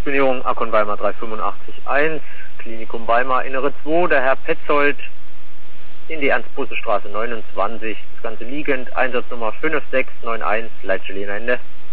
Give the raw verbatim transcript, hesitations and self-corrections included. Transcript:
Disponierung Akkon Weimar drei fünf acht eins, Klinikum Weimar, Innere zwei, der Herr Petzold in die Ernst-Busse-Straße neunundzwanzig, das Ganze liegend, Einsatznummer fünf sechs neun eins, Leitstelle Ende.